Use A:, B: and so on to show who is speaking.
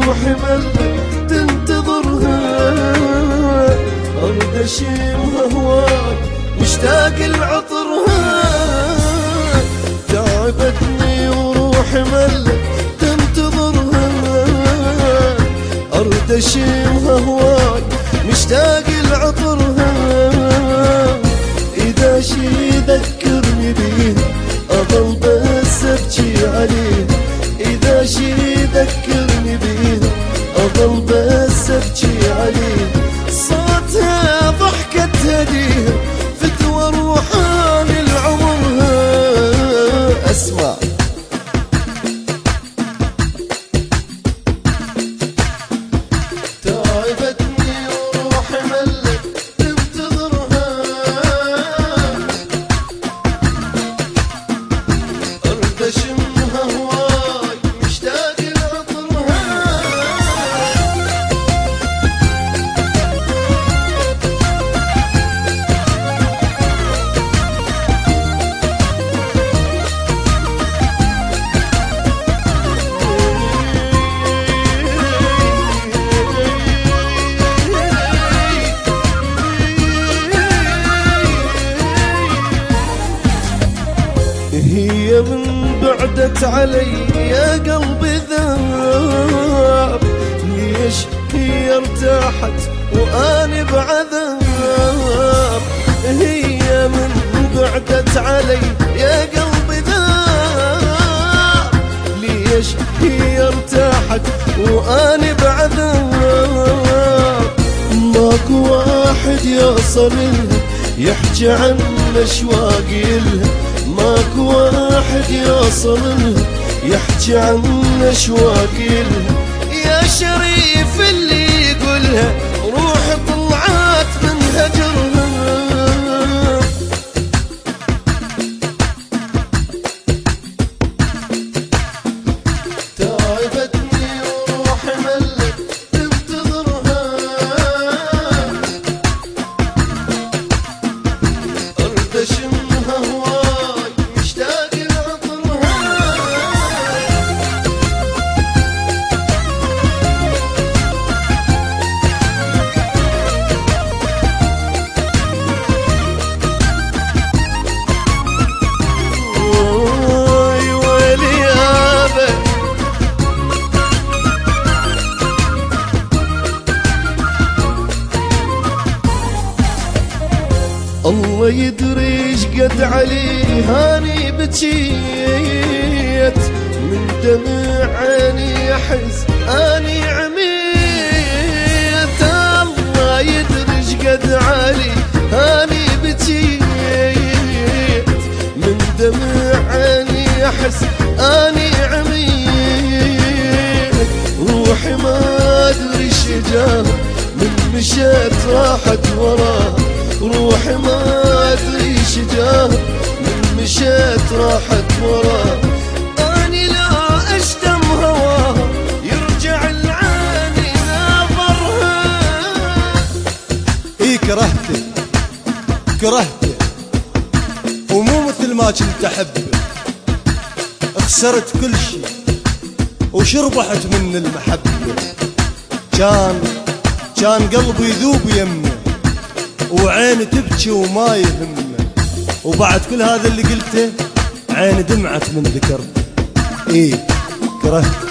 A: وروحي ملك تنتظرها، أرد أشمها هواك مشتاق لعطرها. تعبتني وروحي ملك تنتظرها، أرد أشمها هواك مشتاق لعطرها. إذا شي يذكرني بيها أظل بس أبكي عليه، إذا شي يذكرني بيها أظل بس أبكي عليه. صوتها ضحكتها ليها فتوى روحاني لعمرها. أسمع تعبتني وروحي ملك تنتظرها، أرد أشمها هواي مشتاق لعطرها. هي من بعدت علي يا قلبي ذاب، ليش هي ارتاحت وأنا بعذاب. هي من بعدت علي يا قلبي ذاب، ليش هي ارتاحت وأنا بعذاب. ماكو واحد يوصل لها يحكي عن أشواقي لها، ماكو واحد يوصل لها يحكي عن أشواقي لها. يا شريف اللي يقولها روح طلعت من هجرها. تعبتني وروحي ملك تنتظرها، أرد أشمها هواي مشتاق لعطرها. ويلي يابا الله يدري ايش قد علي هاني بجيت، من دمع عيني احس اني عميت. الله يدري ايش قد علي هاني بجيت، من دمع عيني احس اني عميت. روحي ما ادري ايش جاه من مشيت راحت وراه، روحي ما ادري ايش جاه من مشيت راحت وراه. اني لا اشتم هواها يرجع العاني ناظرها.
B: اي كرهته كرهته ومو مثل ما كنت احبه، خسرت كل شي وش ربحت من المحبة. كان قلبي يذوب يمه وعيني تبكي وما يهمه، وبعد كل هذا اللي قلته عيني دمعت من ذكرته. ايه كرهته.